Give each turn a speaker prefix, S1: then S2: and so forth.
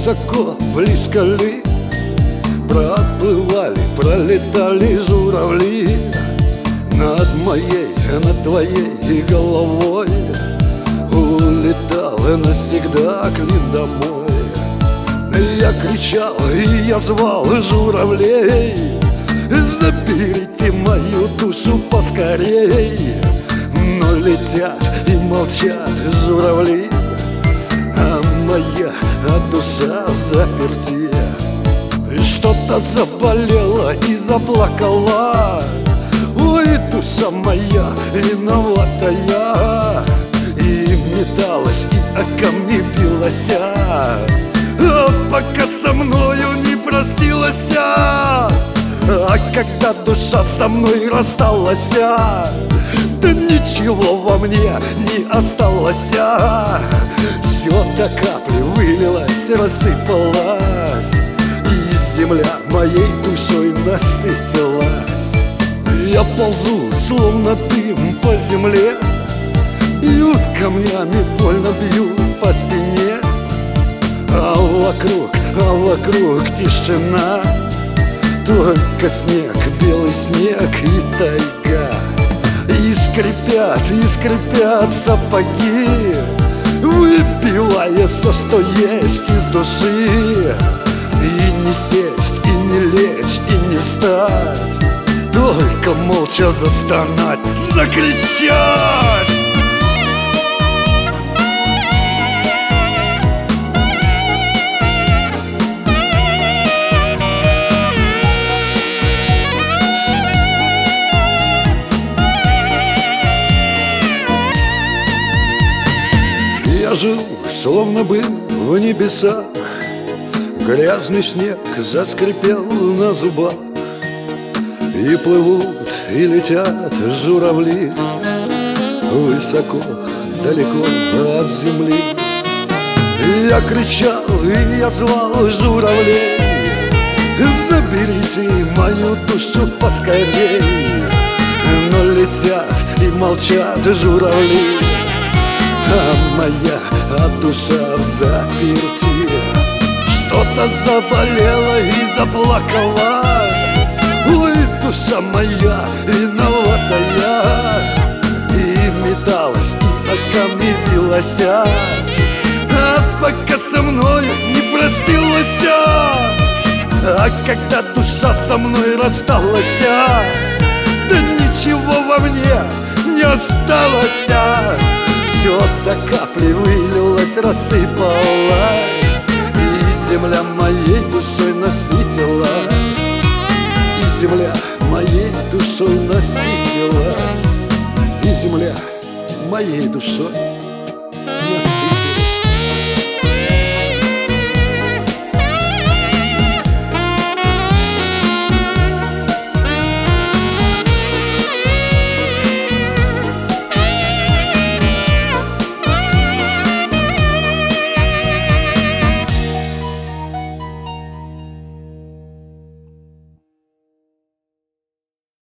S1: высоко, близко ли проплывали, пролетали журавли над моей, над твоей головой. Улетал навсегда клин домой. Я кричал и я звал журавлей: заберите мою душу поскорей. Но летят и молчат журавли, а моя душа заперти. Что-то заболело и заплакала. Ой, душа моя виноватая. И металась, и о камни билась, пока со мною не простилась. А когда душа со мной рассталась, да ничего во мне не осталось. Все до капли вылилось, рассыпалось, и земля моей душой насытилась. Я ползу, словно дым по земле, бьют камнями, больно бьют по спине. А вокруг тишина, только снег, белый снег и тайга. И скрипят сапоги, выпивая все, что есть из души. И не сесть, и не лечь, и не встать, только молча застонать, закричать. Я жил, словно бы в небесах. Грязный снег заскрипел на зубах. И плывут, и летят журавли высоко, далеко от земли. Я кричал, и я звал журавлей: заберите мою душу поскорей. Но летят и молчат журавли, а моя душа в заперти. Что-то заболело и заплакала. Ой, душа моя виноватая. И металась, и о камни билась, пока со мной не простилась. А когда душа со мной рассталась, да ничего во мне не осталось. Все до капли вылилось, рассыпалось, и земля моей душой насытилась. И земля моей душой насытилась. И земля моей душой